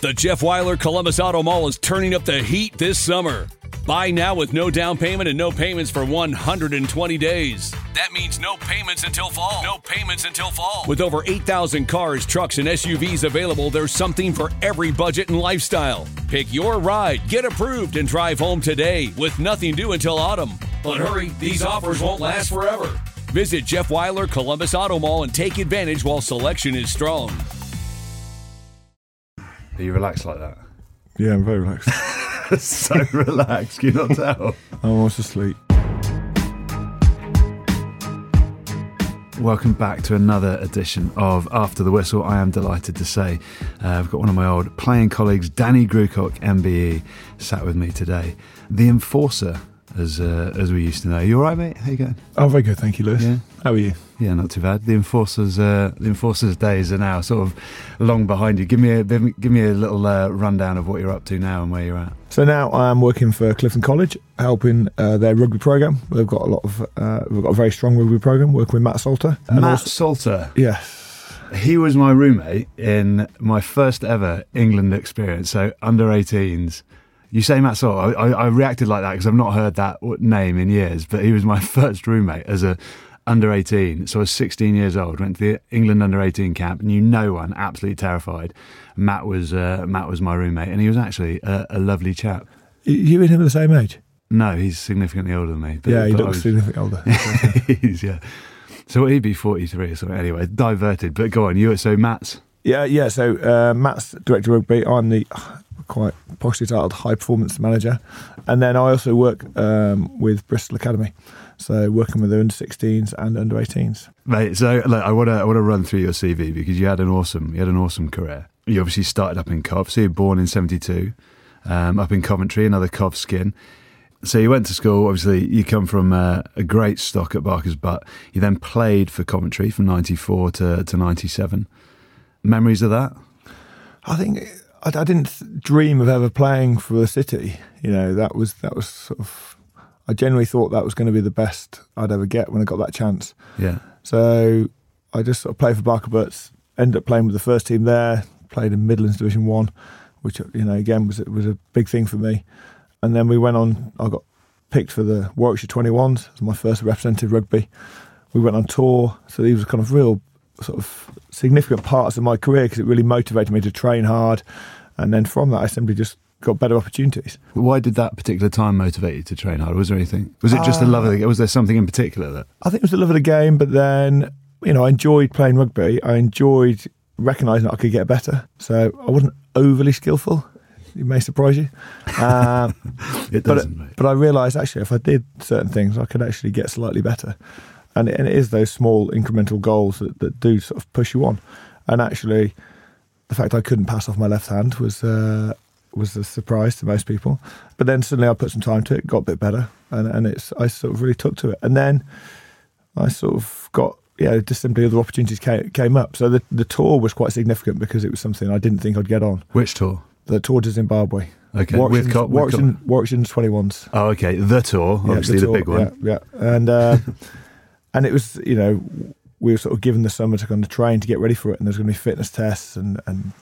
The Jeff Weiler Columbus Auto Mall is turning up the heat this summer. Buy now with no down payment and no payments for 120 days. That means no payments until fall. No payments until fall. With over 8,000 cars, trucks, and SUVs available, there's something for every budget and lifestyle. Pick your ride, get approved, and drive home today with nothing due until autumn. But hurry, these offers won't last forever. Visit Jeff Weiler Columbus Auto Mall and take advantage while selection is strong. Are you relaxed like that? Yeah, I'm very relaxed. So relaxed, can you not tell? I'm almost asleep. Welcome back to another edition of After the Whistle. I am delighted to say I've got one of my old playing colleagues, Danny Grucock, MBE, sat with me today. The Enforcer, as we used to know. You all right, mate? How you going? Oh, very good, thank you, Lewis. Yeah. How are you? Yeah, not too bad. The Enforcer's days are now sort of long behind you. Give me a little rundown of what you're up to now and where you're at. So now I'm working for Clifton College, helping their rugby program. They've got we've got a very strong rugby program. Working with Matt Salter. Salter. Yes. He was my roommate in my first ever England experience. So under 18s. You say Matt Salter. I reacted like that because I've not heard that name in years. But he was my first roommate as a under 18, so I was 16 years old, went to the England under 18 camp, knew no one, absolutely terrified. Matt was my roommate, and he was actually a lovely chap. You and him are the same age? No, he's significantly older than me. He looks significantly older. Yeah. So he'd be 43 or something. Anyway, diverted, but go on. So Matt's? Yeah, so Matt's director of rugby. I'm the quite poshly titled high performance manager. And then I also work with Bristol Academy. So working with the under 16s and under 18s. Mate, so look, I want to run through your CV because you had an awesome career. You obviously started up in Cov. So you were born in 72, up in Coventry, another Cov skin. So you went to school. Obviously, you come from a great stock at Barker's Butt. You then played for Coventry from 94 to 97. Memories of that? I think I didn't dream of ever playing for the city. You know, that was sort of. I genuinely thought that was going to be the best I'd ever get when I got that chance. Yeah. So I just sort of played for Barker Butts, ended up playing with the first team there, played in Midlands Division 1, which, you know, again was a big thing for me. And then we went on, I got picked for the Warwickshire 21s as my first representative rugby. We went on tour, so these were kind of real sort of significant parts of my career because it really motivated me to train hard. And then from that, I simply just got better opportunities. Why did that particular time motivate you to train hard? Was there anything? Was it just the love of the game? Was there something in particular that? I think it was the love of the game, but then, you know, I enjoyed playing rugby. I enjoyed recognising that I could get better. So I wasn't overly skillful. It may surprise you. It doesn't, mate. But I realised actually if I did certain things, I could actually get slightly better. And it is those small incremental goals that do sort of push you on. And actually, the fact I couldn't pass off my left hand was a surprise to most people. But then suddenly I put some time to it, got a bit better, and I sort of really took to it. And then I sort of got, just simply other opportunities came up. So the tour was quite significant because it was something I didn't think I'd get on. Which tour? The Tour to Zimbabwe. Okay. Warwickshire 21s. Oh, okay. The tour, obviously the big one. Yeah. And it was, you know, we were sort of given the summer to kind of train to get ready for it, and there's going to be fitness tests and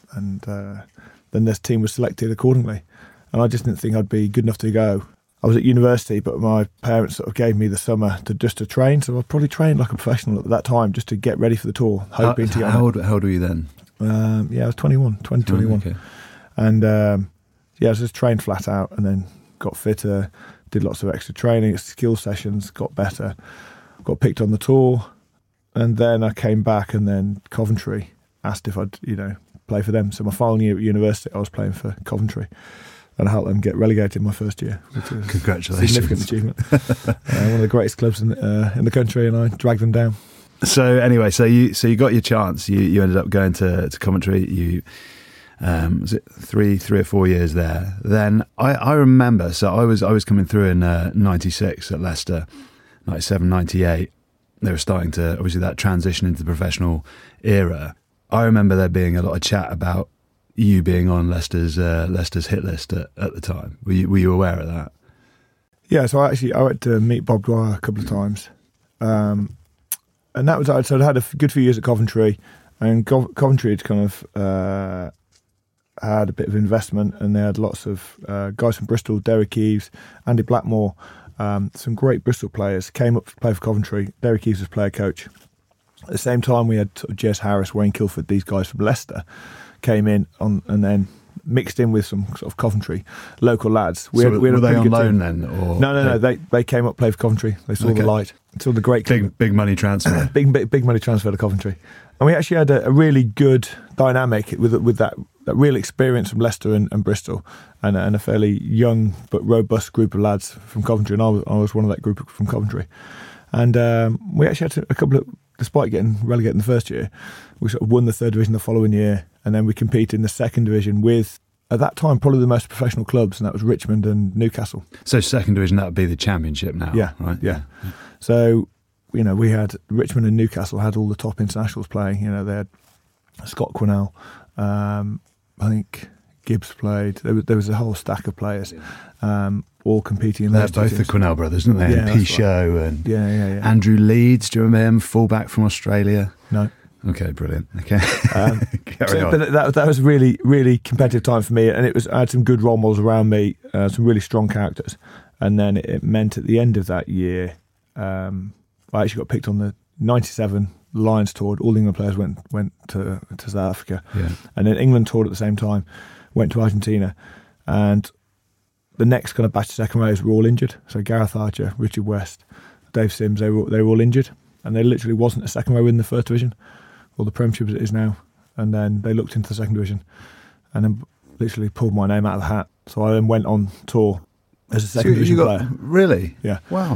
then this team was selected accordingly. And I just didn't think I'd be good enough to go. I was at university, but my parents sort of gave me the summer to train. So I probably trained like a professional at that time just to get ready for the tour, hoping to get How old were you then? I was 21. Okay. And I just trained flat out and then got fitter, did lots of extra training, skill sessions, got better, got picked on the tour. And then I came back, and then Coventry asked if I'd, play for them. So my final year at university, I was playing for Coventry, and I helped them get relegated in my first year, which was congratulations, a significant achievement. One of the greatest clubs in the country, and I dragged them down. So anyway, so you got your chance. You ended up going to Coventry. You was it three or 4 years there? Then I remember. So I was coming through in '96 at Leicester, '97, '98. They were starting to, obviously, that transition into the professional era. I remember there being a lot of chat about you being on Leicester's hit list at the time. Were you aware of that? Yeah, so I went to meet Bob Dwyer a couple of times, and that was, so I'd had a good few years at Coventry, and Coventry had kind of had a bit of investment, and they had lots of guys from Bristol, Derek Eves, Andy Blackmore, some great Bristol players came up to play for Coventry. Derek Eves was player coach. At the same time, we had sort of Jez Harris, Wayne Kilford, these guys from Leicester came in and then mixed in with some sort of Coventry local lads. Were they on loan then? Or No. They came up, played for Coventry. They saw the light, saw the great big money transfer, big money transfer to Coventry. And we actually had a really good dynamic with that real experience from Leicester and Bristol, and a fairly young but robust group of lads from Coventry. And I was one of that group from Coventry. And we actually had a couple of, despite getting relegated in the first year, we sort of won the 3rd division the following year, and then we competed in the 2nd division with, at that time, probably the most professional clubs, and that was Richmond and Newcastle. So 2nd division, that would be the Championship now, right? Yeah. So, we had Richmond and Newcastle had all the top internationals playing. They had Scott Quinnell, I think Gibbs played. There was a whole stack of players, all competing in They're those two both teams. the Quinnell brothers, aren't they? Yeah, and Pichot and Andrew Leeds, do you remember him? Fullback from Australia. No. Okay, brilliant. Okay. Carry on. But that was really, really competitive time for me, and I had some good role models around me, some really strong characters, and then it meant at the end of that year, I actually got picked on the 97 Lions tour. All the England players went to South Africa, and then England toured at the same time, went to Argentina, and the next kind of batch of second rows were all injured. So Gareth Archer, Richard West, Dave Sims, they were all injured, and there literally wasn't a second row in the 1st division, or the Premiership as it is now. And then they looked into the 2nd division, and then literally pulled my name out of the hat. So I then went on tour as a 2nd division player. Really? Yeah. Wow.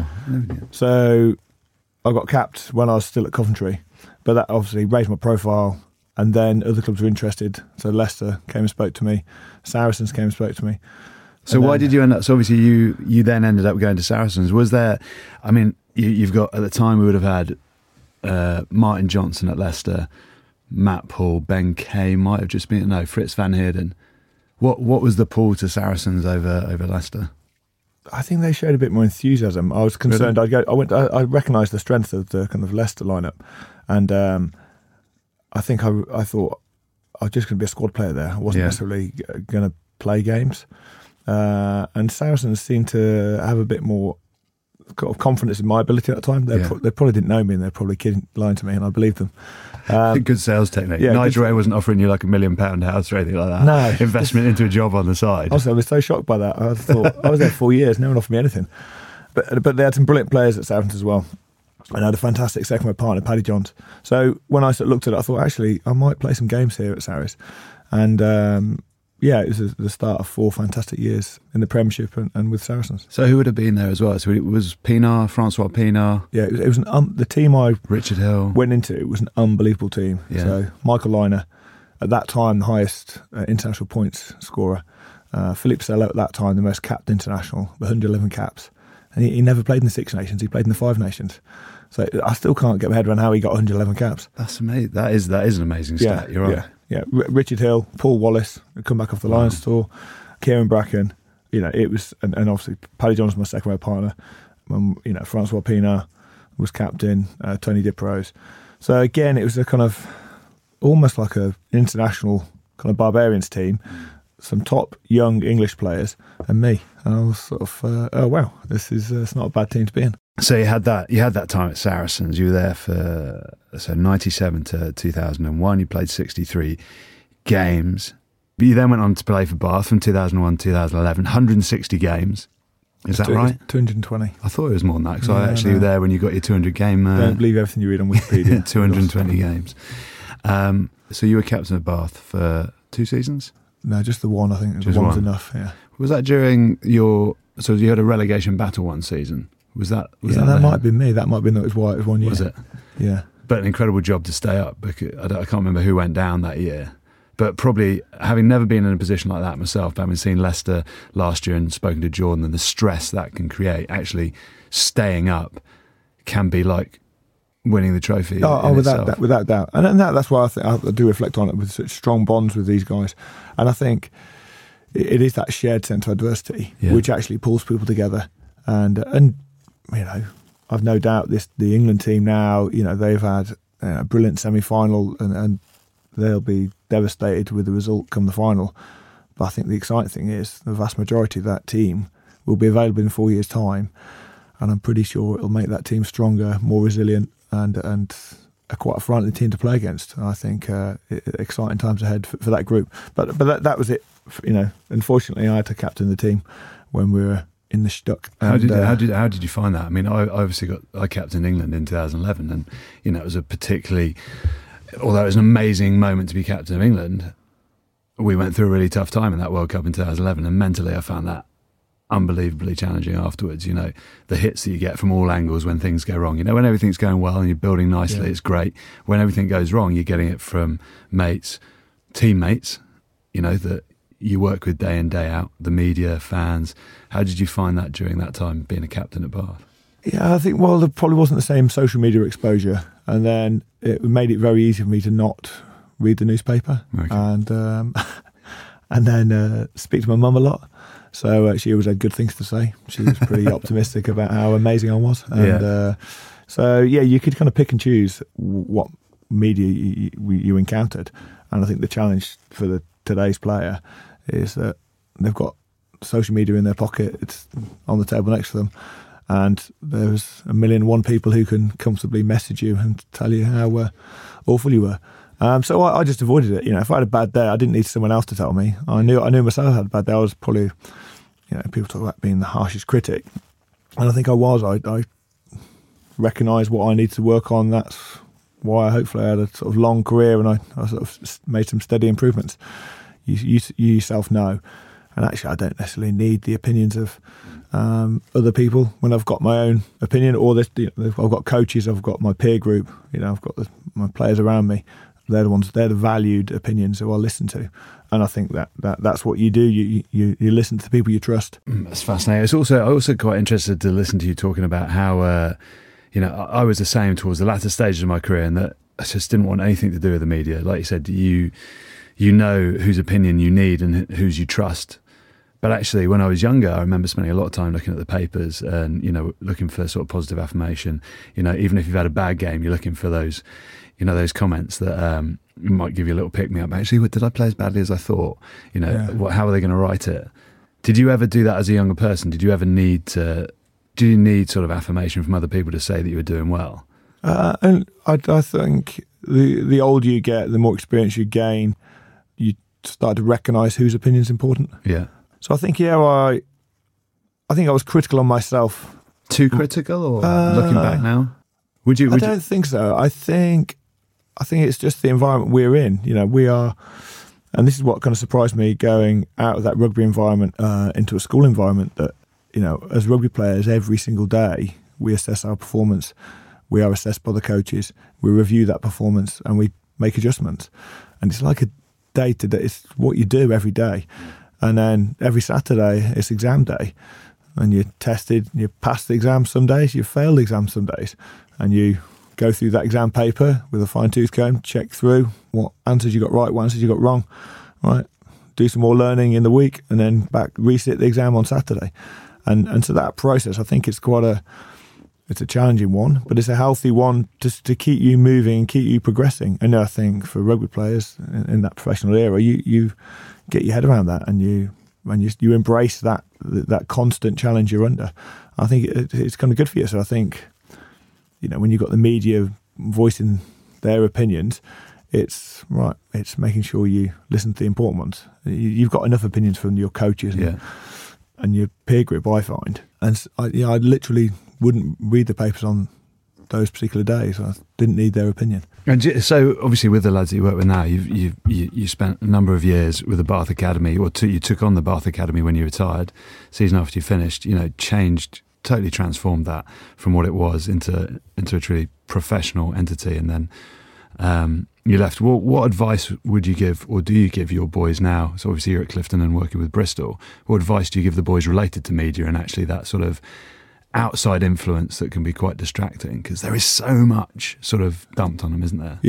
So I got capped when I was still at Coventry, but that obviously raised my profile, and then other clubs were interested. So Leicester came and spoke to me, Saracens came and spoke to me. So why did you end up? So obviously you then ended up going to Saracens. Was there? I mean, you've got, at the time we would have had Martin Johnson at Leicester, Matt Paul, Ben Kay might have just been Fritz van Heerden. What was the pull to Saracens over Leicester? I think they showed a bit more enthusiasm. I was concerned. Really? I recognised the strength of the kind of Leicester lineup, and I think I thought I was just going to be a squad player there. I wasn't necessarily going to play games. And Saracens seemed to have a bit more kind of confidence in my ability at the time. They probably didn't know me, and they're probably lying to me, and I believed them. Good sales technique. Yeah, Nigel Ray wasn't offering you like £1 million house or anything like that. No. Investment into a job on the side. Also, I was so shocked by that. I thought, I was there 4 years, no one offered me anything. But they had some brilliant players at Saracens as well. And I had a fantastic second row partner, Paddy Johns. So when I sort of looked at it, I thought, actually, I might play some games here at Sarries. And it was the start of 4 fantastic years in the Premiership and with Saracens. So who would have been there as well? So it was Pienaar, Francois Pienaar. Yeah, it was the team I Richard Hill went into. It was an unbelievable team. Yeah. So Michael Liner, at that time the highest international points scorer. Philippe Sello at that time the most capped international, the 111 caps, and he never played in the Six Nations. He played in the Five Nations. So I still can't get my head around how he got 111 caps. That's amazing. That is an amazing stat. You're right. Yeah. Richard Hill, Paul Wallace, who come back off the Lions tour, Kieran Bracken. It was, and obviously Paddy Johns was my second row partner. Francois Pienaar was captain. Tony Diprose. So again, it was a kind of almost like an international kind of barbarians team. Some top young English players and me. And I was sort of, oh wow, this is it's not a bad team to be in. So you had that time at Saracens. You were there for 97 to 2001. You played 63 games. But you then went on to play for Bath from 2001 to 2011. 160 games. Is that right? 220. I thought it was more than that because I actually were there when you got your 200 game. Don't believe everything you read on Wikipedia. 220 games. So you were captain of Bath for 2 seasons? No, just the one. I think the one was enough. Yeah. Was that during so you had a relegation battle one season? Was that might have been me. That might have been that was why it was 1 year. Was it? Yeah. But an incredible job to stay up because I can't remember who went down that year. But probably having never been in a position like that myself, having seen Leicester last year and spoken to Jordan and the stress that can create, actually staying up can be like winning the trophy. Without doubt. And that's why I think I do reflect on it with such strong bonds with these guys. And I think it is that shared sense of adversity which actually pulls people together. And I've no doubt the England team now, they've had a brilliant semi-final and they'll be devastated with the result come the final. But I think the exciting thing is the vast majority of that team will be available in 4 years' time, and I'm pretty sure it'll make that team stronger, more resilient, and quite a friendly team to play against. I think exciting times ahead for that group. But that was it. Unfortunately, I had to captain the team when we were in the Stuck. How did you find that? I mean, I captained England in 2011, and it was although it was an amazing moment to be captain of England, we went through a really tough time in that World Cup in 2011, and mentally I found that unbelievably challenging afterwards. The hits that you get from all angles when things go wrong. When everything's going well and you're building nicely, it's great. When everything goes wrong, you're getting it from mates, teammates, that you work with day in, day out, the media, fans. How did you find that during that time, being a captain at Bath? Yeah, I think, there probably wasn't the same social media exposure. And then it made it very easy for me to not read the newspaper. Okay. And then speak to my mum a lot. So she always had good things to say. She was pretty optimistic about how amazing I was. And you could kind of pick and choose what media you encountered. And I think the challenge for today's player is that they've got social media in their pocket. It's on the table next to them. And there's 1,000,001 people who can comfortably message you and tell you how awful you were. So I just avoided it. If I had a bad day, I didn't need someone else to tell me. I knew myself I had a bad day. I was probably, people talk about being the harshest critic, and I think I was. I recognised what I needed to work on. That's why hopefully I had a sort of long career, and I sort of made some steady improvements. You yourself know, and actually I don't necessarily need the opinions of other people when I've got my own opinion. Or this, I've got coaches, I've got my peer group, I've got my players around me. They're the valued opinions who I'll listen to. And I think that's what you do. You listen to the people you trust. That's fascinating. I'm also quite interested to listen to you talking about how, I was the same towards the latter stages of my career, and that I just didn't want anything to do with the media. Like you said, you know whose opinion you need and whose you trust. But actually, when I was younger, I remember spending a lot of time looking at the papers and, looking for sort of positive affirmation. Even if you've had a bad game, you're looking for those, those comments that might give you a little pick-me-up. Actually, did I play as badly as I thought? How are they going to write it? Did you ever do that as a younger person? Did you ever need sort of affirmation from other people to say that you were doing well? And I think the older you get, the more experience you gain, you start to recognise whose opinion is important. Yeah. So I think, I was critical on myself. Too critical, or looking back now? I don't think so. I think it's just the environment we're in. We are, and this is what kind of surprised me going out of that rugby environment into a school environment, that, as rugby players, every single day we assess our performance. We are assessed by the coaches. We review that performance and we make adjustments. And it's like a day-to-day. It's what you do every day. And then every Saturday, it's exam day. And you're tested, you pass the exam some days, you fail the exam some days. And you go through that exam paper with a fine-tooth comb, check through what answers you got right, what answers you got wrong. Right? Do some more learning in the week, and then resit the exam on Saturday. And so that process, I think it's it's a challenging one, but it's a healthy one to keep you moving and keep you progressing. And I think for rugby players in that professional era, you get your head around that, and you embrace that constant challenge you're under. I think it's kind of good for you. So I think, when you've got the media voicing their opinions, it's making sure you listen to the important ones. You've got enough opinions from your coaches and your peer group, I find. And I literally wouldn't read the papers on those particular days. I didn't need their opinion. And so, obviously, with the lads that you work with now, you spent a number of years with the Bath Academy, or you took on the Bath Academy when you retired. Season after you finished, totally transformed that from what it was into a truly professional entity, and then you left. What advice would you give, or do you give your boys now? So obviously you're at Clifton and working with Bristol. What advice do you give the boys related to media and actually that sort of outside influence that can be quite distracting, because there is so much sort of dumped on them, isn't there?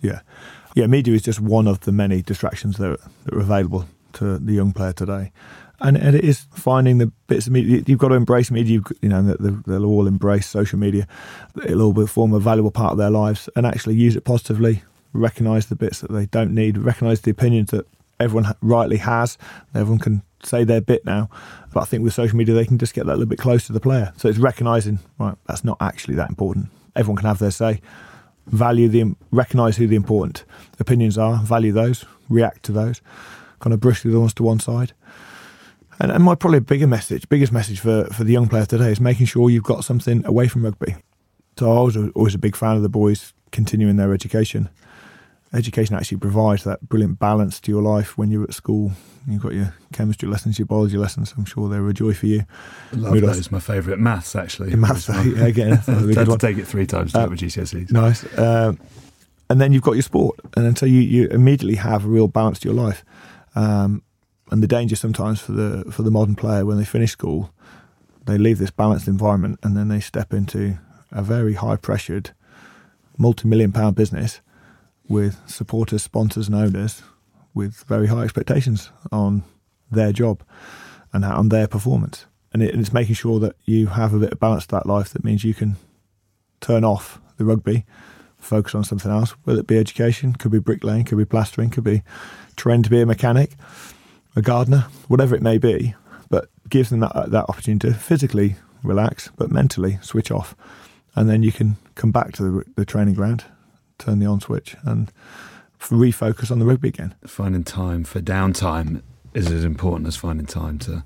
Yeah. Media is just one of the many distractions that are available to the young player today, and it is finding the bits of media. You've got to embrace media. They'll all embrace social media. It'll all form a valuable part of their lives, and actually use it positively recognise the bits that they don't need, recognise the opinions that everyone rightly has. Everyone can say their bit now, but I think with social media they can just get that a little bit close to the player. So it's recognising, right, that's not actually that important. Everyone can have their say. Recognise who the important opinions are, value those, react to those, kind of brush the ones to one side. And my probably biggest message for the young players today is making sure you've got something away from rugby. So I was always a big fan of the boys continuing their education. Education actually provides that brilliant balance to your life when you're at school. You've got your chemistry lessons, your biology lessons. I'm sure they're a joy for you. I love those. My favourite. Maths, actually. Maths, again. I had to take it 3 times to with GCSEs. Nice. And then you've got your sport. And then so you immediately have a real balance to your life. And the danger sometimes for the modern player when they finish school, they leave this balanced environment and then they step into a very high-pressured, multi-million-pound business with supporters, sponsors and owners with very high expectations on their job and on their performance. And it's making sure that you have a bit of balance to that life. That means you can turn off the rugby, focus on something else, whether it be education, could be bricklaying, could be plastering, could be training to be a mechanic, a gardener, whatever it may be, but gives them that opportunity to physically relax, but mentally switch off. And then you can come back to the training ground, turn the on switch and refocus on the rugby again. Finding time for downtime is as important as finding time to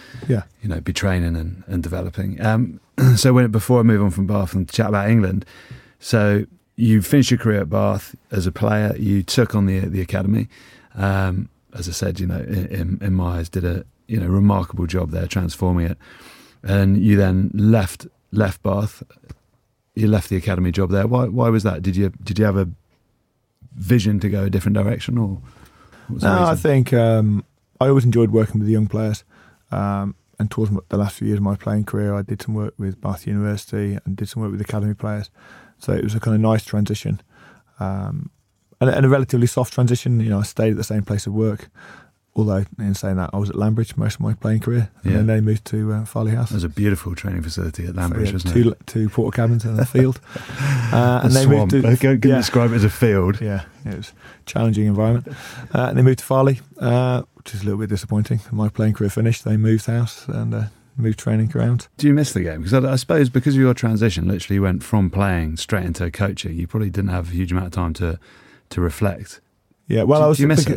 be training and developing. So before I move on from Bath and chat about England, so you finished your career at Bath as a player, you took on the academy. As I said, in my eyes, did a remarkable job there, transforming it. And you then left Bath. You left the academy job there. Why was that? Did you have a vision to go a different direction, or? No, I think I always enjoyed working with the young players. And towards the last few years of my playing career, I did some work with Bath University and did some work with academy players. So it was a kind of nice transition, and a relatively soft transition. I stayed at the same place of work. Although, in saying that, I was at Lambridge most of my playing career, and then they moved to Farley House. There's a beautiful training facility at Lambridge, wasn't it? Two porta cabins and a field. And they swamp. Moved to, describe it as a field. Yeah, it was a challenging environment. And they moved to Farley, which is a little bit disappointing. My playing career finished, they moved house and moved training around. Do you miss the game? Because I suppose because of your transition, literally went from playing straight into coaching, you probably didn't have a huge amount of time to reflect. Yeah, well, do you miss it?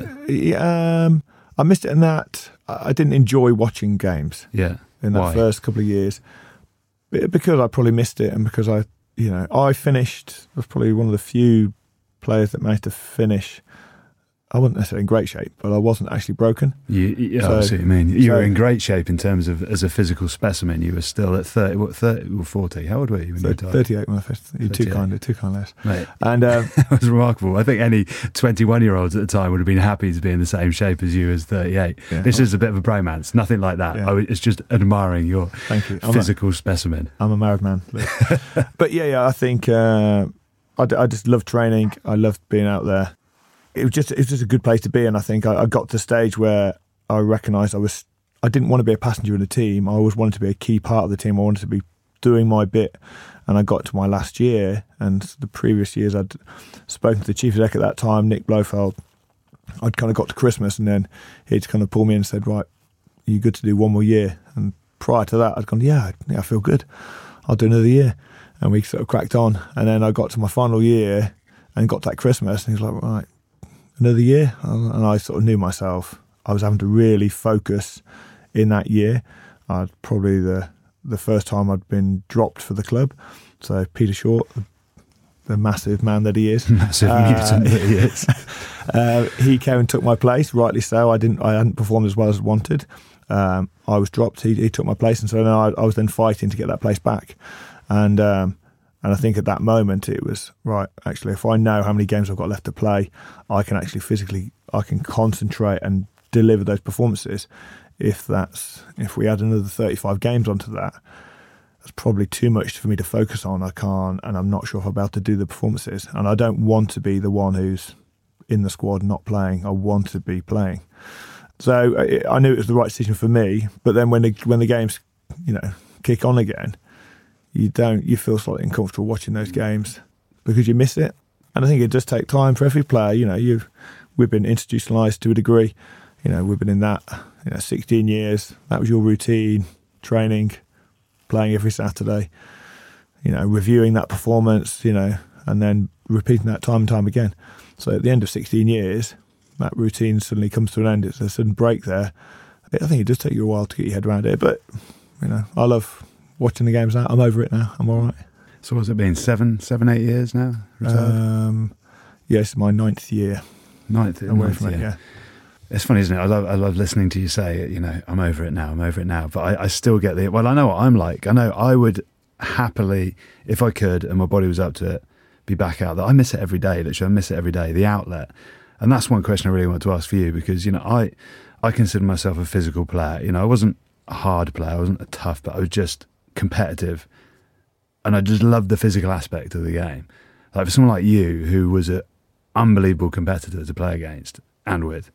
I missed it in that I didn't enjoy watching games. Yeah. In that first couple of years, because I probably missed it, and because I finished. I was probably one of the few players that managed to finish. I wasn't necessarily in great shape, but I wasn't actually broken. I see what you mean. You were in great shape in terms of as a physical specimen. You were still at 30 or 40. How old were you when you retired? 38 when I finished. Too kind less. Mate, and it was remarkable. I think any 21-year-olds at the time would have been happy to be in the same shape as you as 38. Yeah. This is a bit of a bromance. Nothing like that. Yeah. It's just admiring your physical specimen. I'm a married man. But I think I just loved training. I loved being out there. It was just a good place to be, and I think I got to the stage where I recognised I didn't want to be a passenger in the team. I always wanted to be a key part of the team. I wanted to be doing my bit, and I got to my last year, and the previous years I'd spoken to the chief exec at that time, Nick Blofeld. I'd kind of got to Christmas, and then he'd kind of pulled me in and said, "Right, are you good to do one more year?" And prior to that, I'd gone, "Yeah, I feel good. I'll do another year," and we sort of cracked on. And then I got to my final year and got to that Christmas, and he was like, "Right, another year," and I sort of knew myself. I was having to really focus in that year. I'd probably the first time I'd been dropped for the club. So Peter Short, the massive man that he is, massive mutant that he is, he came and took my place. Rightly so. I hadn't performed as well as wanted. I was dropped. He took my place, and so then I was then fighting to get that place back. And I think at that moment it was, right, actually, if I know how many games I've got left to play, I can actually I can concentrate and deliver those performances. If we add another 35 games onto that, that's probably too much for me to focus on. I can't, and I'm not sure if I'll be able to do the performances. And I don't want to be the one who's in the squad not playing. I want to be playing. So I knew it was the right decision for me. But then when the games, kick on again, you feel slightly uncomfortable watching those games because you miss it. And I think it does take time for every player. We've been institutionalised to a degree. We've been in that 16 years. That was your routine, training, playing every Saturday, reviewing that performance, and then repeating that time and time again. So at the end of 16 years, that routine suddenly comes to an end. It's a sudden break there. I think it does take you a while to get your head around it. But, I love watching the games now. I'm over it now. I'm all right. So what's it been, 7, 8 years now? Yes, my 9th year. Ninth from it, yeah. It's funny, isn't it? I love listening to you say, I'm over it now. But I still get I know what I'm like. I know I would happily, if I could and my body was up to it, be back out there. I miss it every day, literally. I miss it every day, the outlet. And that's one question I really want to ask for you, because, I consider myself a physical player. I wasn't a hard player, I wasn't a tough, but I was just competitive. And I just loved the physical aspect of the game. Like for someone like you, who was an unbelievable competitor to play against and with,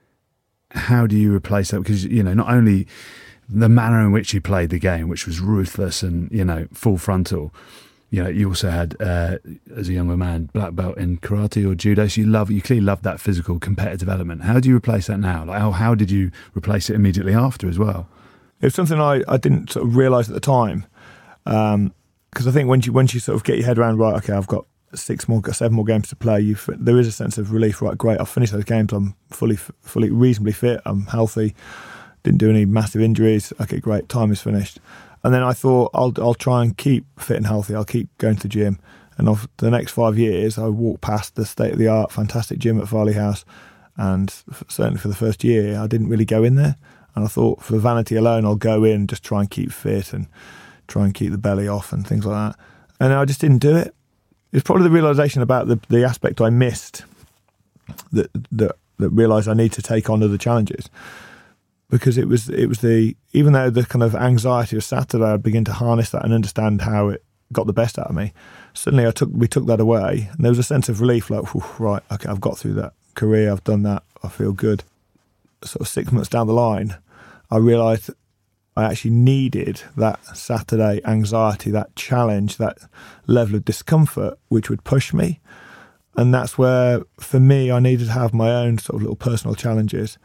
how do you replace that? Because, not only the manner in which you played the game, which was ruthless and, full frontal, you also had, as a younger man, black belt in karate or judo. So you clearly loved that physical competitive element. How do you replace that now? Like, how did you replace it immediately after as well? It was something I didn't sort of realise at the time. Because I think once you sort of get your head around, right, okay, I've got 7 more games to play, there is a sense of relief. Right, great, I've finished those games. I'm fully reasonably fit. I'm healthy. Didn't do any massive injuries. Okay, great, time is finished. And then I thought I'll try and keep fit and healthy. I'll keep going to the gym. And of the next 5 years, I walked past the state-of-the-art, fantastic gym at Farley House. And certainly for the first year, I didn't really go in there. And I thought, for vanity alone, I'll go in, just try and keep fit and try and keep the belly off and things like that. And I just didn't do it. It's probably the realisation about the aspect I missed that realised I need to take on other challenges. Because it was even though the kind of anxiety of Saturday, I began to harness that and understand how it got the best out of me. Suddenly we took that away, and there was a sense of relief, like, right, okay, I've got through that career, I've done that, I feel good. Sort of 6 months down the line, I realised I actually needed that Saturday anxiety, that challenge, that level of discomfort, which would push me. And that's where, for me, I needed to have my own sort of little personal challenges.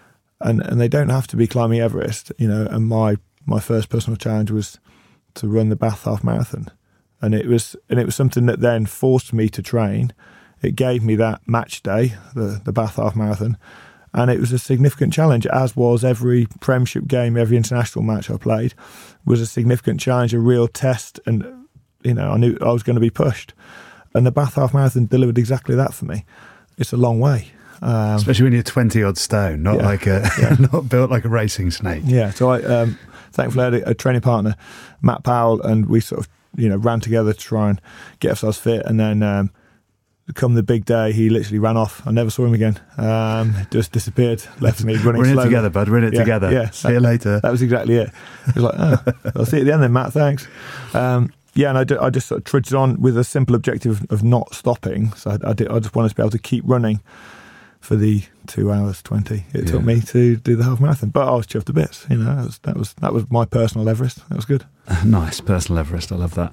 And they don't have to be climbing Everest, and my first personal challenge was to run the Bath Half Marathon. And it was something that then forced me to train. It gave me that match day, the Bath Half Marathon. And it was a significant challenge, as was every Premiership game, every international match I played was a significant challenge, a real test. And, I knew I was going to be pushed. And the Bath Half Marathon delivered exactly that for me. It's a long way. Especially when you're 20-odd stone, not not built like a racing snake. Yeah, so I thankfully had a training partner, Matt Powell, and we sort of, ran together to try and get ourselves fit. And then come the big day, he literally ran off. I never saw him again. Just disappeared, left me running slowly. We're in it together, bud. We're in it together. Yeah, see you later. That was exactly it. He was like, I'll see you at the end then, Matt, thanks. And I just sort of trudged on with a simple objective of not stopping. So I just wanted to be able to keep running for the 2 hours 20 it took me to do the half marathon. But I was chuffed to bits. That was my personal Everest. That was good. Nice, personal Everest. I love that.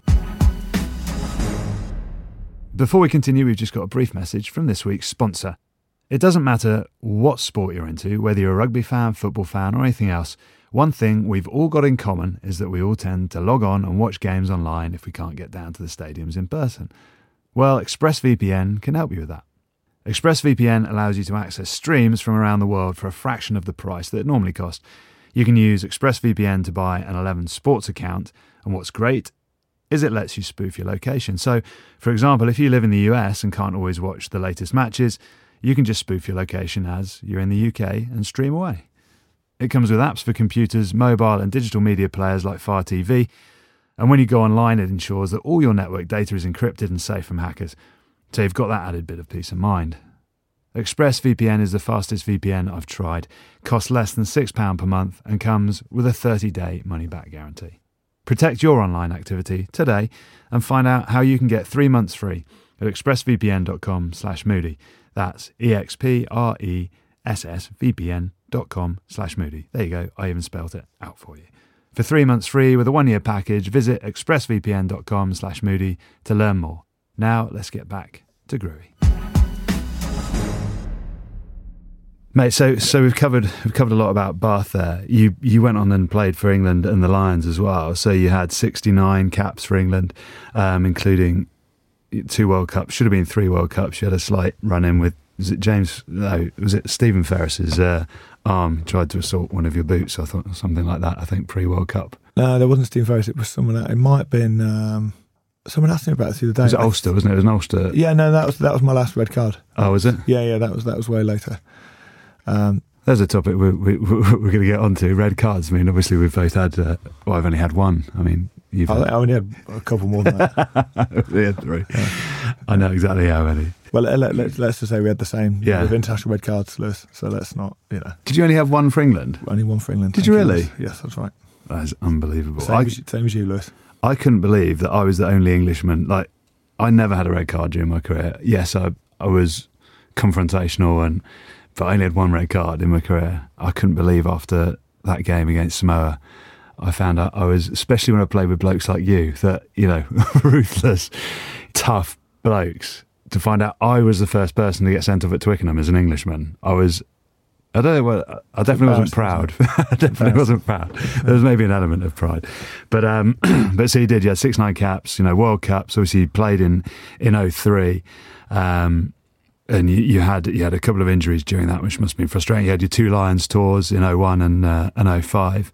Before we continue, we've just got a brief message from this week's sponsor. It doesn't matter what sport you're into, whether you're a rugby fan, football fan, or anything else. One thing we've all got in common is that we all tend to log on and watch games online if we can't get down to the stadiums in person. Well, ExpressVPN can help you with that. ExpressVPN allows you to access streams from around the world for a fraction of the price that it normally costs. You can use ExpressVPN to buy an 11 Sports account, and what's great is it lets you spoof your location. So, for example, if you live in the US and can't always watch the latest matches, you can just spoof your location as you're in the UK and stream away. It comes with apps for computers, mobile and digital media players like Fire TV, and when you go online, it ensures that all your network data is encrypted and safe from hackers. So you've got that added bit of peace of mind. ExpressVPN is the fastest VPN I've tried, costs less than £6 per month and comes with a 30-day money-back guarantee. Protect your online activity today and find out how you can get 3 months free at expressvpn.com/Moody. That's expressvpn.com/Moody. There you go, I even spelt it out for you. For 3 months free with a 1-year package, visit expressvpn.com/Moody to learn more. Now let's get back to Gruy. Mate, so we've covered a lot about Bath there. You went on and played for England and the Lions as well. So you had 69 caps for England, including 2 World Cups. Should have been 3 World Cups. You had a slight run in with was it Stephen Ferris's arm tried to assault one of your boots? I thought something like that. I think pre-World Cup. No, there wasn't Stephen Ferris. It was someone else. It might have been. Someone asked me about it the other day. Was it Ulster? Wasn't it? It was an Ulster. Yeah, no, that was my last red card. Oh, was it? Yeah, that was way later. There's a topic we're going to get onto. Red cards. I mean, obviously we've both had. I've only had one. I mean, you've. I only had a couple more than that. We had 3. Yeah. I know exactly how many. Well, let's just say we had the same with international red cards, Lewis. So let's not, Did you only have one for England? Only one for England. Did you really? Lewis. Yes, that's right. That is unbelievable. Same as you, Lewis. I couldn't believe that I was the only Englishman. Like, I never had a red card during my career. Yes, I was confrontational, but I only had 1 red card in my career. I couldn't believe after that game against Samoa, I found out I was, especially when I played with blokes like you, that, ruthless, tough blokes, to find out I was the first person to get sent off at Twickenham as an Englishman. I definitely wasn't proud. I definitely wasn't proud. There was maybe an element of pride. But so you did. You had 6-9 caps, World Cups. Obviously you played in 03. And you had a couple of injuries during that, which must have been frustrating. You had your 2 Lions tours in 01 and 05.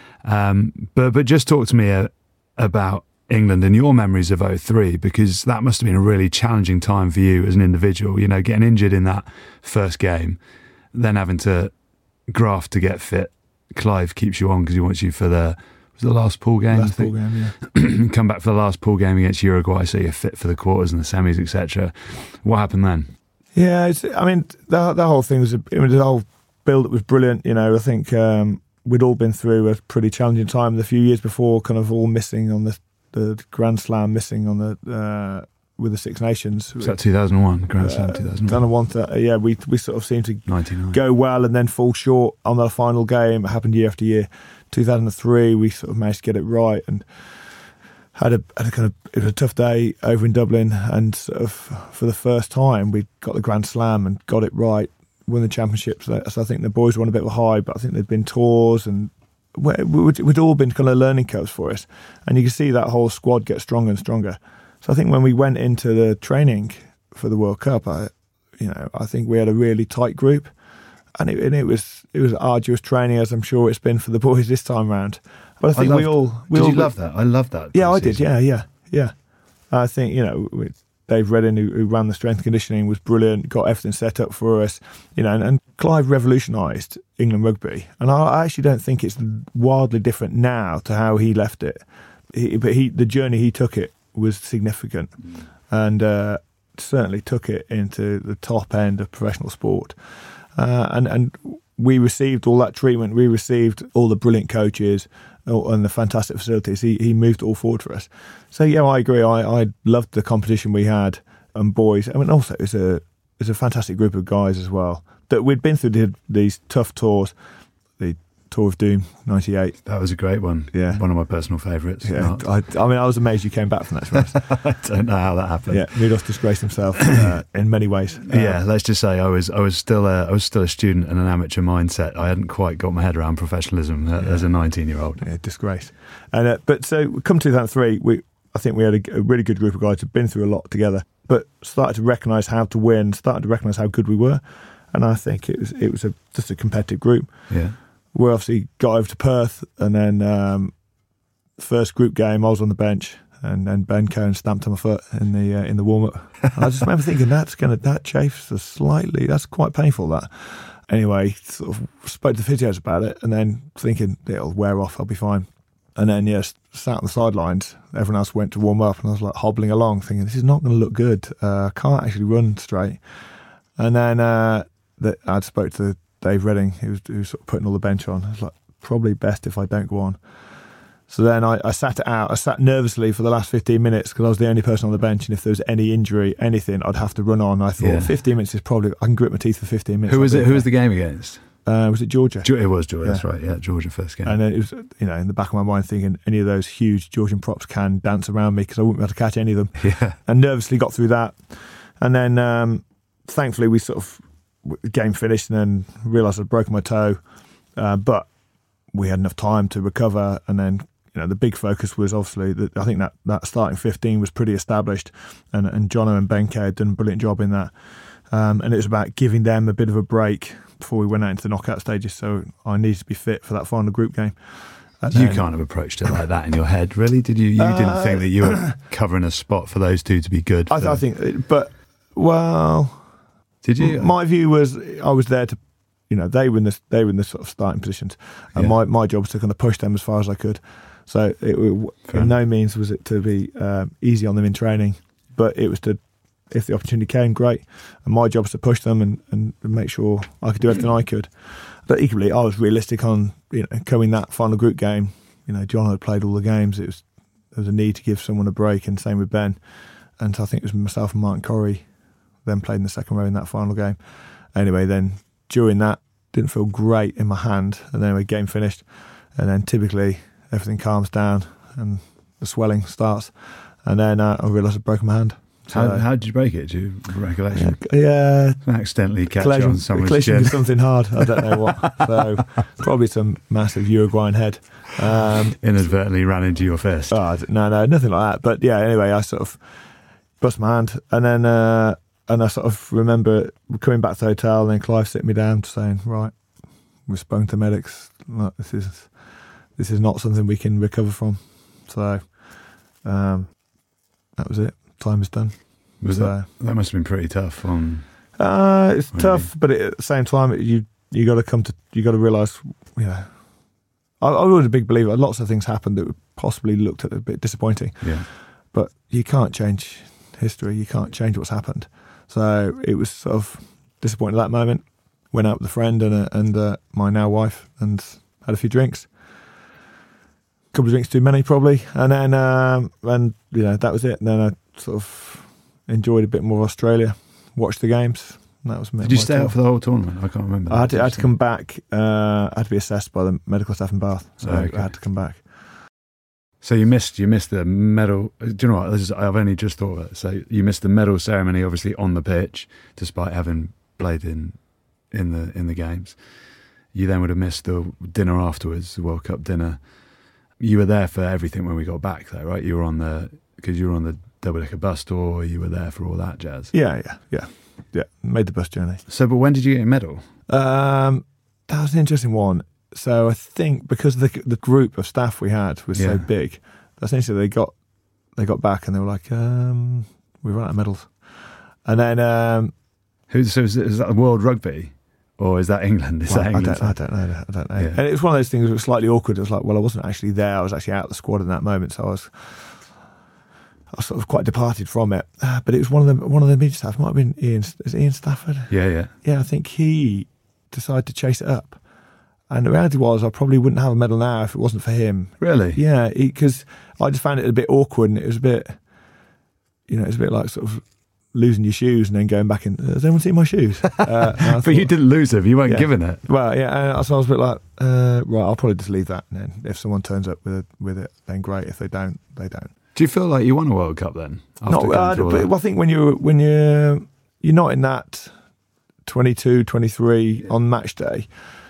But just talk to me about England and your memories of 03, because that must have been a really challenging time for you as an individual, getting injured in that first game, then having to graft to get fit. Clive keeps you on because he wants you for the last pool game. Last pool game, yeah. Come back for the last pool game against Uruguay, so you're fit for the quarters and the semis, etc. What happened then? Yeah, the whole thing was, the whole build-up was brilliant. I think we'd all been through a pretty challenging time the few years before, kind of all missing on the Grand Slam, missing on the with the Six Nations. Was that 2001, Grand Slam 2001? 2001, we sort of seemed to 99. Go well and then fall short on the final game. It happened year after year. 2003, we sort of managed to get it right and had a kind of, it was a tough day over in Dublin, and sort of for the first time we got the Grand Slam and got it right, won the championships. So I think the boys were on a bit of a high, but I think there'd been tours and we'd all been kind of learning curves for us, and you can see that whole squad get stronger and stronger. So I think when we went into the training for the World Cup, I think we had a really tight group, and it was arduous training, as I'm sure it's been for the boys this time round. But I think did you love that? I loved that. Yeah, I did. Yeah. I think Dave Redding, who ran the strength and conditioning, was brilliant. Got everything set up for us, and Clive revolutionised England rugby. And I actually don't think it's wildly different now to how he left it. The journey he took it was significant, and certainly took it into the top end of professional sport. And we received all that treatment. We received all the brilliant coaches and the fantastic facilities. He moved it all forward for us. So yeah, I agree. I loved the competition we had, and boys. I mean, also it's a fantastic group of guys as well. That we'd been through these tough tours. The Tour of Doom '98. That was a great one. Yeah, one of my personal favourites. Yeah, I was amazed you came back from that. I don't know how that happened. Yeah, Milos disgraced himself in many ways. Yeah, let's just say I was still a student and an amateur mindset. I hadn't quite got my head around professionalism as a 19-year-old. Yeah, disgrace. And but so come 2003, I think we had a really good group of guys who'd been through a lot together, but started to recognise how to win, started to recognise how good we were, and I think it was just a competitive group. Yeah. We obviously got over to Perth, and then first group game I was on the bench, and Ben Cohen stamped on my foot in the warm up. I just remember thinking that chafes us slightly. That's quite painful. That anyway, sort of spoke to the physios about it, and then thinking it'll wear off, I'll be fine. And then sat on the sidelines. Everyone else went to warm up, and I was like hobbling along, thinking this is not going to look good. I can't actually run straight. And then I'd spoke to Dave Redding, who was sort of putting all the bench on. I was like, probably best if I don't go on. So then I sat it out. I sat nervously for the last 15 minutes because I was the only person on the bench, and if there was any injury, anything, I'd have to run on. I thought 15 minutes is probably, I can grit my teeth for 15 minutes. Who was it? Who was the game against? Was it Georgia? It was Georgia, that's right. Yeah, Georgia first game. And then it was, in the back of my mind thinking any of those huge Georgian props can dance around me because I wouldn't be able to catch any of them. Yeah. And nervously got through that. And then thankfully we sort of game finished and then realised I'd broken my toe, but we had enough time to recover. And then the big focus was obviously that I think that starting 15 was pretty established, and Jono and Benke had done a brilliant job in that. And it was about giving them a bit of a break before we went out into the knockout stages. So I needed to be fit for that final group game. You kind of approached it like that in your head, really? Did you? You didn't think that you were covering a spot for those two to be good? I think, but did you? My view was I was there to, they were in the sort of starting positions, and my job was to kind of push them as far as I could. So in no means was it to be easy on them in training, but it was to, if the opportunity came, great. And my job was to push them and make sure I could do everything I could. But equally, I was realistic on coming that final group game. John had played all the games. There was a need to give someone a break, and same with Ben. And so I think it was myself and Martin Corrie then played in the second row in that final game. Anyway, then during that, didn't feel great in my hand, and then the game finished, and then typically everything calms down and the swelling starts, and then I realised I'd broken my hand. So, how did you break it? Do you recollection? Yeah, accidentally catch on someone's collision chin. with something hard. I don't know what. So probably some massive Uruguayan head. Inadvertently ran into your fist. No, nothing like that. But yeah, anyway, I sort of bust my hand, and then I sort of remember coming back to the hotel, and then Clive sitting me down, saying, "Right, we've spoken to medics. Look, this is not something we can recover from." So that was it. Time is done. That must have been pretty tough. It's tough, but at the same time, you got to realise. I was a big believer. Lots of things happened that possibly looked a bit disappointing. Yeah, but you can't change history. You can't change what's happened. So it was sort of disappointing at that moment. Went out with a friend and my now wife and had a few drinks. A couple of drinks too many, probably, and then that was it. And then I sort of enjoyed a bit more of Australia, watched the games. And that was. Did you stay out for the whole tournament? I can't remember. I had to come back. I had to be assessed by the medical staff in Bath, so I had to come back. So you missed the medal. Do you know what? I've only just thought of it. So you missed the medal ceremony, obviously on the pitch, despite having played in the games. You then would have missed the dinner afterwards, the World Cup dinner. You were there for everything when we got back, though, right? You were on the double-decker bus tour. You were there for all that jazz. Yeah. Made the bus journey. So, but when did you get a medal? That was an interesting one. So I think because the group of staff we had was so big, essentially they got back and they were like, we run out of medals. And then is that World Rugby? Or is that England? I don't know. Yeah. And it was one of those things that was slightly awkward. It was like, well, I wasn't actually there. I was actually out of the squad in that moment. So I was sort of quite departed from it. But it was one of the media staff. It might have been Ian. Is it Ian Stafford? Yeah. Yeah, I think he decided to chase it up. And the reality was I probably wouldn't have a medal now if it wasn't for him. Really? Yeah, because I just found it a bit awkward, and it was a bit, it was a bit like sort of losing your shoes and then going back in. Has anyone seen my shoes? But you didn't lose them. You weren't given it. Well, yeah. So I was a bit like, right, I'll probably just leave that. And then if someone turns up with it, then great. If they don't, they don't. Do you feel like you won a World Cup then? But I think when you're not in that 22, 23 on match day,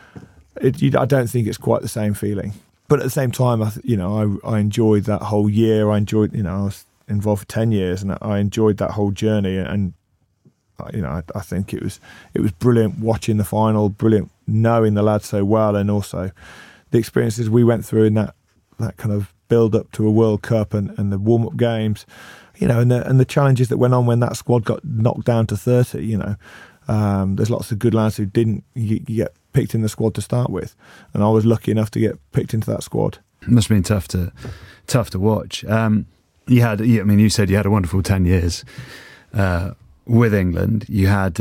I don't think it's quite the same feeling. But at the same time, I enjoyed that whole year. I enjoyed, I was involved for 10 years and I enjoyed that whole journey. And, I think it was brilliant watching the final, brilliant knowing the lads so well, and also the experiences we went through in that kind of build up to a World Cup and the warm up games, and the challenges that went on when that squad got knocked down to 30. There's lots of good lads who didn't get picked in the squad to start with, and I was lucky enough to get picked into that squad. It must have been tough to watch. You said you had a wonderful 10 years with England. You had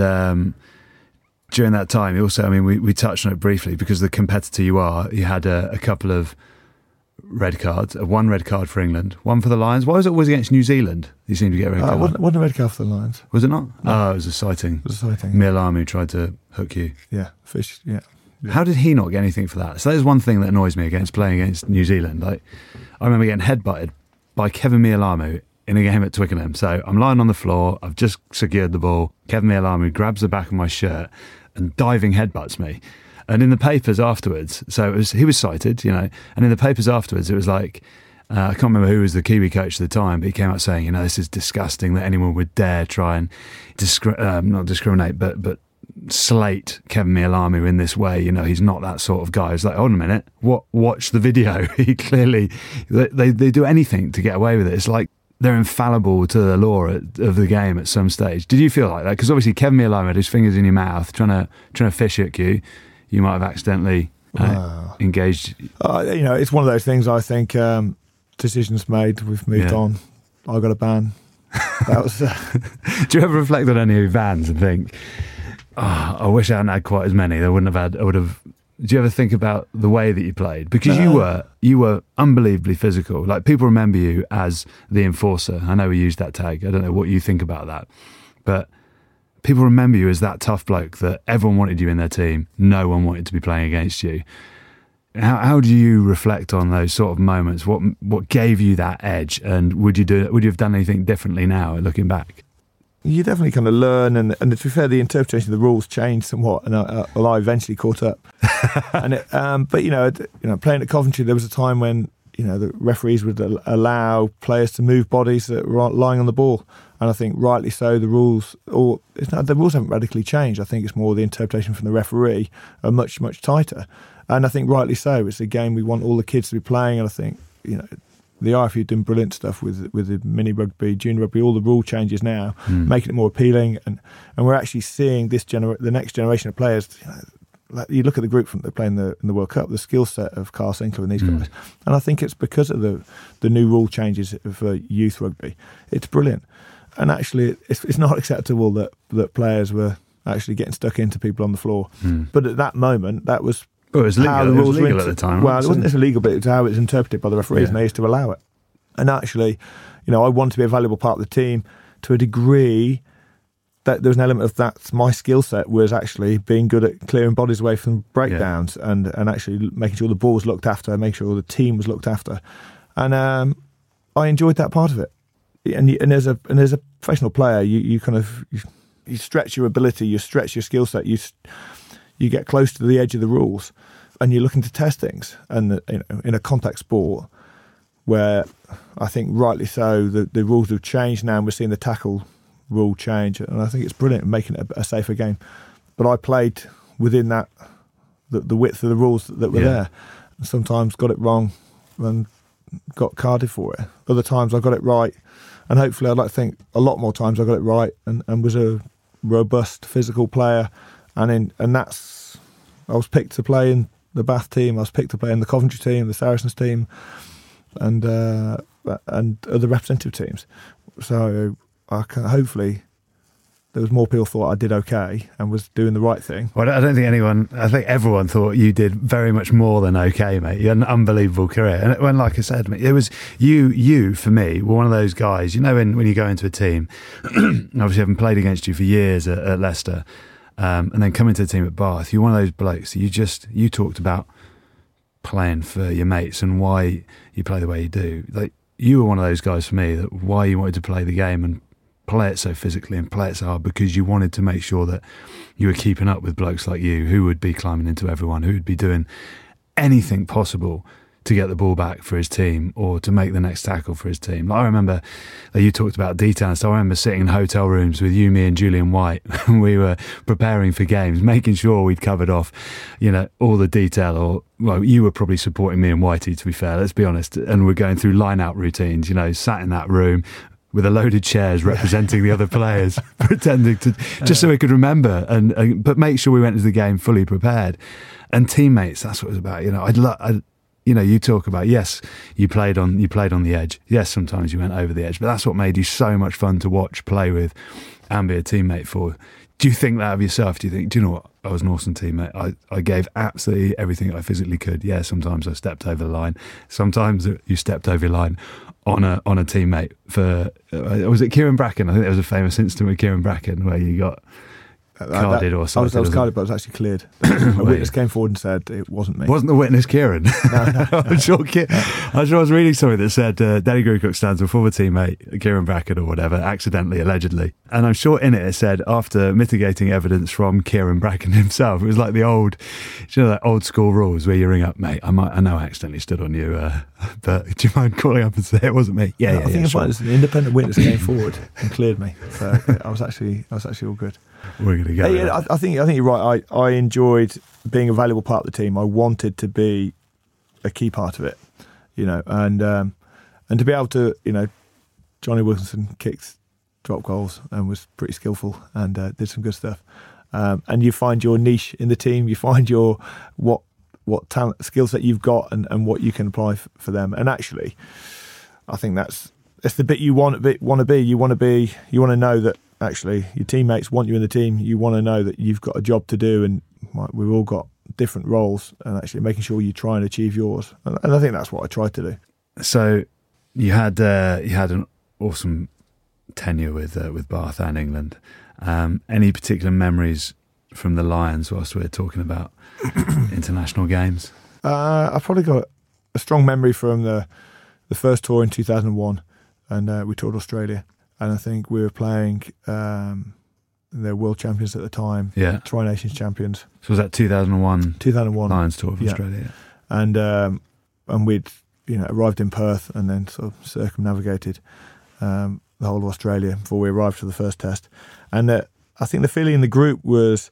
during that time. Also, we touched on it briefly because of the competitor you are. You had a couple of red cards, one red card for England, one for the Lions. Why was it always against New Zealand? You seem to get a red card. Wasn't a red card for the Lions. Was it not? No. It was a sighting. Yeah. Mir Lamu tried to hook you. Yeah, fish. Yeah. How did he not get anything for that? So there's one thing that annoys me against playing against New Zealand. Like, I remember getting headbutted by Kevin Mir Lamu in a game at Twickenham. So I'm lying on the floor. I've just secured the ball. Kevin Mialami grabs the back of my shirt and diving headbutts me. And in the papers afterwards, so he was cited, and in the papers afterwards, it was like, I can't remember who was the Kiwi coach at the time, but he came out saying, this is disgusting that anyone would dare try and not discriminate, but slate Kevin Mialami in this way. He's not that sort of guy. It's like, hold on a minute, watch the video. He clearly, they do anything to get away with it. It's like they're infallible to the law of the game at some stage. Did you feel like that? Because obviously Kevin Mialami had his fingers in your mouth trying to fish hook you. You might have accidentally engaged. It's one of those things. I think decisions made. We've moved on. I got a ban. That was. Do you ever reflect on any of your bans and think, I wish I hadn't had quite as many. I would have. Do you ever think about the way that you played? Because you were unbelievably physical. Like, people remember you as the enforcer. I know we used that tag. I don't know what you think about that, but people remember you as that tough bloke that everyone wanted you in their team. No one wanted to be playing against you. How do you reflect on those sort of moments? What gave you that edge? And would you have done anything differently now, looking back? You definitely kind of learn, and to be fair, the interpretation of the rules changed somewhat, and I eventually caught up. But playing at Coventry, there was a time when the referees would allow players to move bodies that were lying on the ball, and I think rightly so. The rules haven't radically changed. I think it's more the interpretation from the referee are much, much tighter, and I think rightly so. It's a game we want all the kids to be playing, and I think the RFU are doing brilliant stuff with the mini rugby, junior rugby, all the rule changes now, making it more appealing, and we're actually seeing the next generation of players. You look at the group they're playing in the World Cup, the skill set of Carl Sinclair and these guys, and I think it's because of the new rule changes for youth rugby. It's brilliant, and actually it's not acceptable that players were actually getting stuck into people on the floor. But at that moment, that was. Well, it was legal, it was legal at the time. Well, it wasn't necessarily legal, but it's how it was interpreted by the referees, and they used to allow it. And actually, I wanted to be a valuable part of the team to a degree that there was an element of that. My skill set was actually being good at clearing bodies away from breakdowns and actually making sure the ball was looked after, making sure the team was looked after. And I enjoyed that part of it. And as a professional player, you stretch your ability, you stretch your skill set, you get close to the edge of the rules, and you're looking to test things. And in a contact sport, where I think rightly so, the rules have changed now, and we're seeing the tackle rule change, and I think it's brilliant, making it a safer game. But I played within that the width of the rules that were there, and sometimes got it wrong and got carded for it. Other times I got it right, and hopefully I'd like to think a lot more times I got it right and was a robust physical player. And that's, I was picked to play in the Bath team, I was picked to play in the Coventry team, the Saracens team, and other representative teams. So hopefully there was more people thought I did okay and was doing the right thing. Well, I think everyone thought you did very much more than okay, mate. You had an unbelievable career. And when, like I said, mate, it was you for me, were one of those guys, when you go into a team, obviously having played against you for years at Leicester, and then coming to the team at Bath, you're one of those blokes that you talked about playing for your mates and why you play the way you do. Like, you were one of those guys for me that why you wanted to play the game and play it so physically and play it so hard, because you wanted to make sure that you were keeping up with blokes like you who would be climbing into everyone, who would be doing anything possible to get the ball back for his team or to make the next tackle for his team. Like, I remember you talked about detail and stuff. I remember sitting in hotel rooms with you, me and Julian White when we were preparing for games, making sure we'd covered off, all the detail. You were probably supporting me and Whitey, to be fair, let's be honest. And we're going through line-out routines, sat in that room with a load of chairs representing the other players, pretending to, just so we could remember, but make sure we went into the game fully prepared. And teammates, that's what it was about. You talk about, yes, you played on the edge. Yes, sometimes you went over the edge, but that's what made you so much fun to watch, play with, and be a teammate for. Do you think that of yourself? Do you know what? I was an awesome teammate. I gave absolutely everything I physically could. Yeah, sometimes I stepped over the line. Sometimes you stepped over your line on a teammate. Was it Kieran Bracken? I think there was a famous incident with Kieran Bracken where you got carded or something. I was carded, but I was actually cleared. A witness came forward and said it wasn't me. Wasn't the witness Kieran? No. I'm sure I was reading something that said Danny Grewcock stands with former teammate Kieran Bracken or whatever, accidentally, allegedly. And I'm sure in it said, after mitigating evidence from Kieran Bracken himself, it was like the old, that old school rules where you ring up, mate, I know I accidentally stood on you, but do you mind calling up and say it wasn't me? Yeah, I think it's an independent witness came forward and cleared me. So I was actually all good. We're going to go. Yeah, I think you're right. I enjoyed being a valuable part of the team. I wanted to be a key part of it, and to be able to, Johnny Wilkinson kicked drop goals and was pretty skillful and did some good stuff. And you find your niche in the team. You find your what talent, skill set you've got, and what you can apply for them. And actually, I think that's the bit you want to be. You want to know that. Actually, your teammates want you in the team. You want to know that you've got a job to do, and we've all got different roles, and actually making sure you try and achieve yours. And I think that's what I tried to do. So you had an awesome tenure with Bath and England. Any particular memories from the Lions whilst we're talking about international games? I've probably got a strong memory from the first tour in 2001, and we toured Australia. And I think we were playing the world champions at the time, Tri Nations champions. So was that 2001? 2001 Lions tour of Australia. And we'd arrived in Perth and then sort of circumnavigated the whole of Australia before we arrived for the first test. And I think the feeling in the group was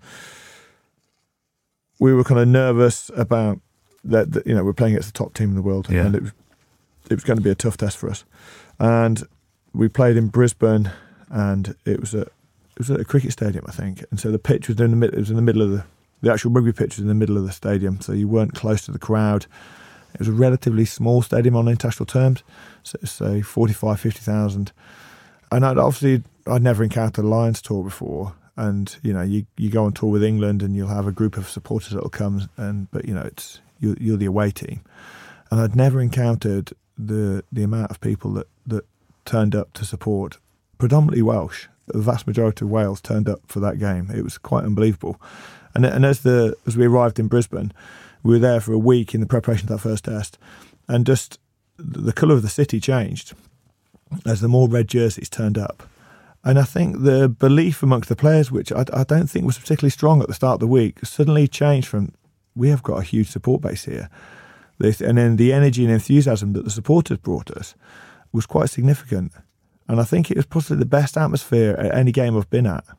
we were kind of nervous about that. We're playing against the top team in the world, and it was going to be a tough test for us. And we played in Brisbane, and it was at a cricket stadium, I think. And so the pitch was in the middle. It was in the middle of the actual rugby pitch was in the middle of the stadium, so you weren't close to the crowd. It was a relatively small stadium on international terms, so say 45,000, 50,000. And I'd never encountered a Lions tour before. And you go on tour with England, and you'll have a group of supporters that'll come, but it's you're the away team. And I'd never encountered the amount of people that turned up to support, predominantly Welsh. The vast majority of Wales turned up for that game. It was quite unbelievable. And as we arrived in Brisbane, we were there for a week in the preparation of that first test, and just the colour of the city changed as the more red jerseys turned up. And I think the belief amongst the players, which I don't think was particularly strong at the start of the week, suddenly changed from, we have got a huge support base here. And then the energy and enthusiasm that the supporters brought us was quite significant. And I think it was possibly the best atmosphere at any game I've been at.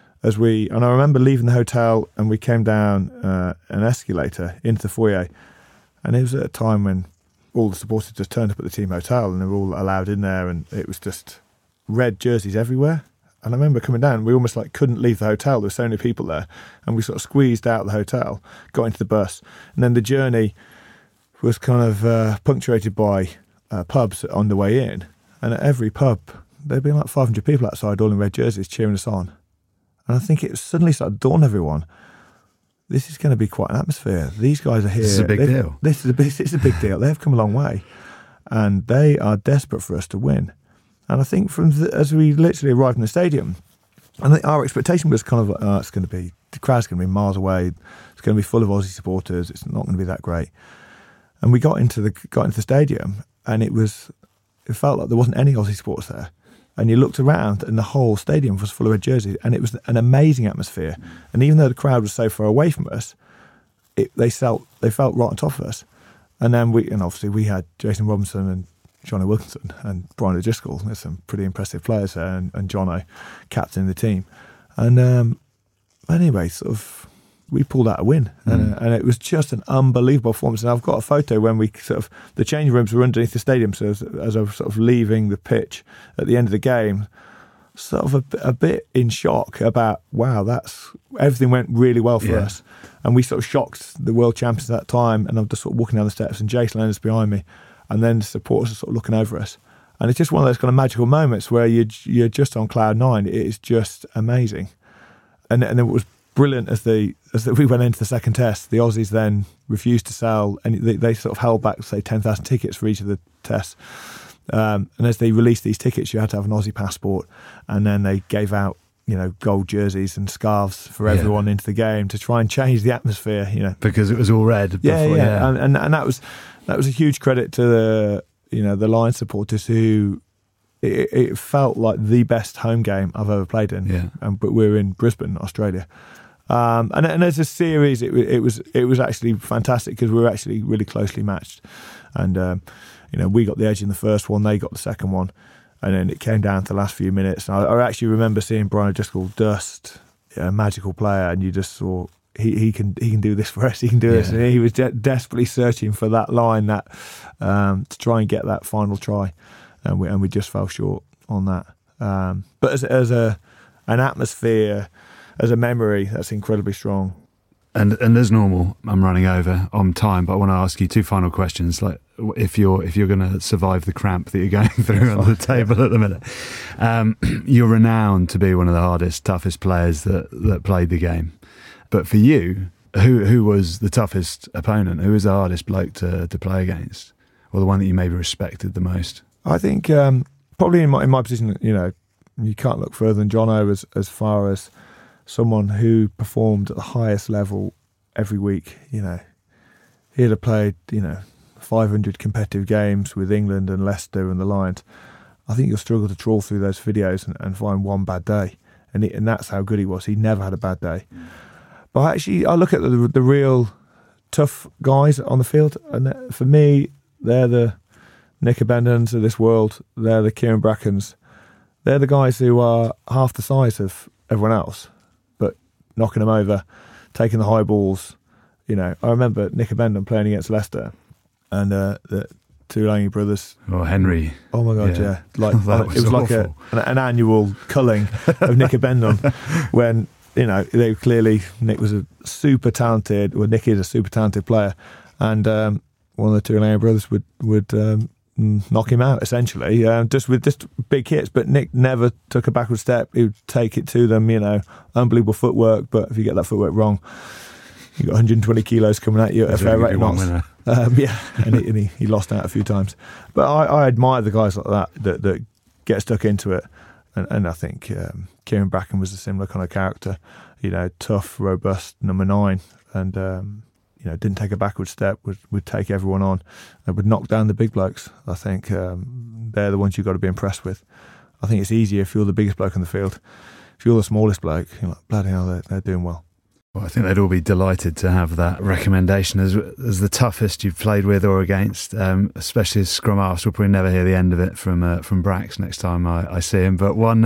And I remember leaving the hotel, and we came down an escalator into the foyer, and it was at a time when all the supporters just turned up at the team hotel, and they were all allowed in there, and it was just red jerseys everywhere. And I remember coming down, we almost couldn't leave the hotel. There were so many people there, and we sort of squeezed out of the hotel, got into the bus, and then the journey was kind of punctuated by pubs on the way in, and at every pub there'd been 500 people outside, all in red jerseys, cheering us on. And I think it suddenly started to dawn everyone, this is going to be quite an atmosphere. These guys are here. This is a big deal. It's a big deal. They've come a long way, and they are desperate for us to win. And I think as we literally arrived in the stadium, I think our expectation was kind of, the crowd's going to be miles away. It's going to be full of Aussie supporters. It's not going to be that great. And we got into the stadium, and it felt like there wasn't any Aussie supporters there. And you looked around, and the whole stadium was full of red jerseys, and it was an amazing atmosphere. And even though the crowd was so far away from us, they felt right on top of us. And then obviously we had Jason Robinson and Johnny Wilkinson and Brian O'Driscoll. There's some pretty impressive players there, and Jono, captain the team. And anyway, we pulled out a win, and it was just an unbelievable performance. And I've got a photo when the changing rooms were underneath the stadium, so as I was leaving the pitch at the end of the game, a bit in shock about, wow, everything went really well for us. And we shocked the world champions at that time, and I'm just walking down the steps, and Jason Leonard's behind me, and then the supporters are looking over us. And it's just one of those kind of magical moments where you're just on cloud nine. It is just amazing. And it was brilliant as we went into the second test. The Aussies then refused to sell, and they held back, say, 10,000 tickets for each of the tests. And as they released these tickets, you had to have an Aussie passport, and then they gave out gold jerseys and scarves for everyone into the game to try and change the atmosphere. Because it was all red. Before, and that was a huge credit to the Lions supporters who. It felt like the best home game I've ever played in, but we're in Brisbane, Australia, and as a series, it was actually fantastic because we were actually really closely matched, and we got the edge in the first one, they got the second one, and then it came down to the last few minutes. And I actually remember seeing Brian O'Driscoll dust a magical player, and you just saw he can do this for us, he can do this, and he was desperately searching for that line that to try and get that final try. And we just fell short on that. But as an atmosphere, as a memory, that's incredibly strong. And as normal, I'm running over on time, but I want to ask you two final questions. Like, if you're going to survive the cramp that you're going through on the table at the minute, you're renowned to be one of the hardest, toughest players that played the game. But for you, who was the toughest opponent? Who was the hardest bloke to play against, or the one that you maybe respected the most? I think probably in my position, you can't look further than Jono as far as someone who performed at the highest level every week. He'd have played 500 competitive games with England and Leicester and the Lions. I think you'll struggle to trawl through those videos and find one bad day, and that's how good he was. He never had a bad day. But actually, I look at the real tough guys on the field, and for me, they're the Nick Abendons of this world. They're the Kieran Brackens. They're the guys who are half the size of everyone else, but knocking them over, taking the high balls. I remember Nick Abendon playing against Leicester, and the Tuilagi brothers. Oh, Henry. Oh my God, yeah. Like it was like an annual culling of Nick Abendon when they clearly Nick was a super talented. Well, Nick is a super talented player, and one of the Tuilagi brothers would knock him out essentially, just with just big hits. But Nick never took a backward step. He would take it to them, unbelievable footwork. But if you get that footwork wrong, you got 120 kilos coming at you at a fair rate of knots. And he lost out a few times. But I admire the guys like that get stuck into it, and I think Kieran Bracken was a similar kind of character. Tough, robust, number 9, and. Didn't take a backward step, would take everyone on and would knock down the big blokes. I think they're the ones you've got to be impressed with. I think it's easier if you're the biggest bloke in the field. If you're the smallest bloke, you're like, bloody hell, they're doing well. Well, I think they'd all be delighted to have that recommendation as the toughest you've played with or against, especially as scrum halves. We'll probably never hear the end of it from Brax next time I see him. But one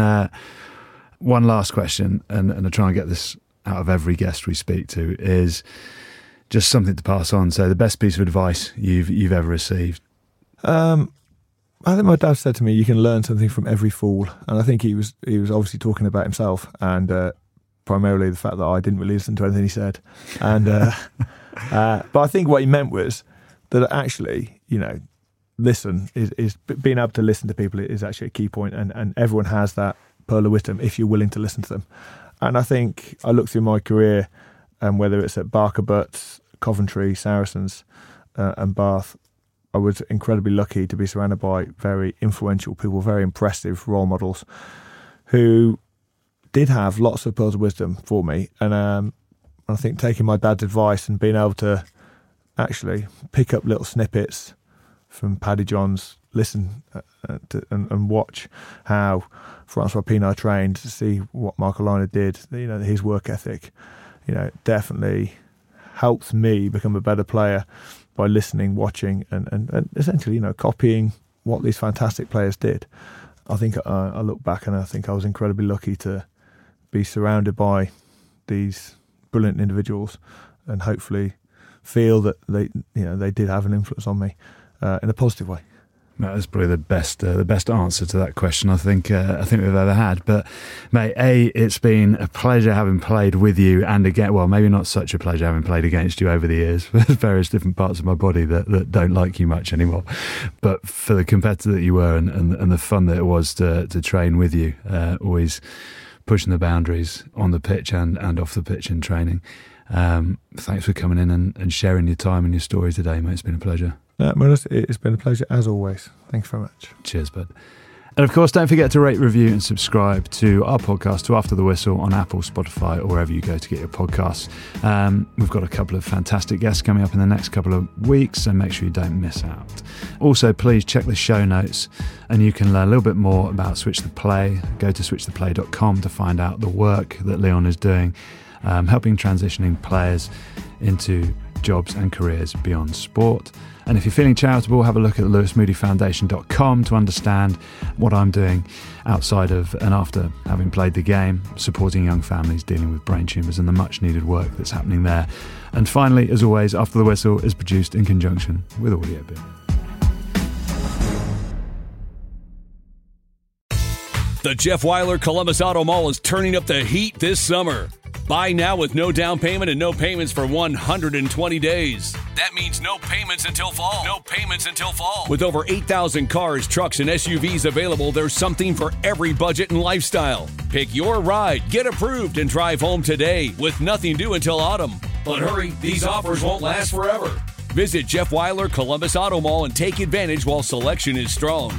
last question, and I try and get this out of every guest we speak to, is just something to pass on. So the best piece of advice you've ever received? I think my dad said to me, you can learn something from every fool. And I think he was obviously talking about himself, and primarily the fact that I didn't really listen to anything he said. And but I think what he meant was that actually, listen is being able to listen to people is actually a key point, and everyone has that pearl of wisdom if you're willing to listen to them. And I think I look through my career, and whether it's at Barker Butts, Coventry, Saracens and Bath, I was incredibly lucky to be surrounded by very influential people, very impressive role models who did have lots of pearls of wisdom for me. And I think taking my dad's advice and being able to actually pick up little snippets from Paddy Johns, listen and watch how Francois Pienaar trained, to see what Michael Liner did, his work ethic, definitely helps me become a better player by listening, watching, and essentially, copying what these fantastic players did. I think I look back and I think I was incredibly lucky to be surrounded by these brilliant individuals, and hopefully feel that they did have an influence on me in a positive way. That was probably the best answer to that question I think we've ever had. But mate, it's been a pleasure having played with you, and again, well, maybe not such a pleasure having played against you over the years. There's various different parts of my body that don't like you much anymore. But for the competitor that you were, and the fun that it was to train with you, always pushing the boundaries on the pitch and off the pitch in training. Thanks for coming in and sharing your time and your story today, mate. It's been a pleasure. Well, it's been a pleasure as always. Thanks very much. Cheers, bud. And of course, don't forget to rate, review and subscribe to our podcast, to After the Whistle, on Apple, Spotify, or wherever you go to get your podcasts. We've got a couple of fantastic guests coming up in the next couple of weeks, so make sure you don't miss out. Also, please check the show notes and you can learn a little bit more about Switch the Play. Go to switchtheplay.com to find out the work that Leon is doing, helping transitioning players into jobs and careers beyond sport. And if you're feeling charitable, have a look at lewismoodyfoundation.com to understand what I'm doing outside of and after having played the game, supporting young families dealing with brain tumours and the much needed work that's happening there. And finally, as always, After the Whistle is produced in conjunction with Audiobit. The Jeff Weiler Columbus Auto Mall is turning up the heat this summer. Buy now with no down payment and no payments for 120 days. That means no payments until fall. No payments until fall. With over 8,000 cars, trucks, and SUVs available, there's something for every budget and lifestyle. Pick your ride, get approved, and drive home today with nothing due until autumn. But hurry, these offers won't last forever. Visit Jeff Weiler Columbus Auto Mall and take advantage while selection is strong.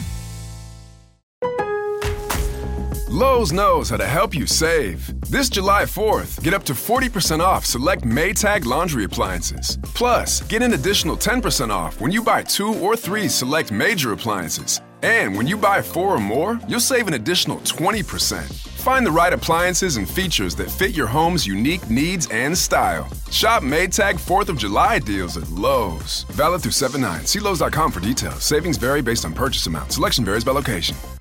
Lowe's knows how to help you save. This July 4th, get up to 40% off select Maytag laundry appliances. Plus, get an additional 10% off when you buy 2 or 3 select major appliances. And when you buy 4 or more, you'll save an additional 20%. Find the right appliances and features that fit your home's unique needs and style. Shop Maytag 4th of July deals at Lowe's. Valid through 7/9. See Lowes.com for details. Savings vary based on purchase amount. Selection varies by location.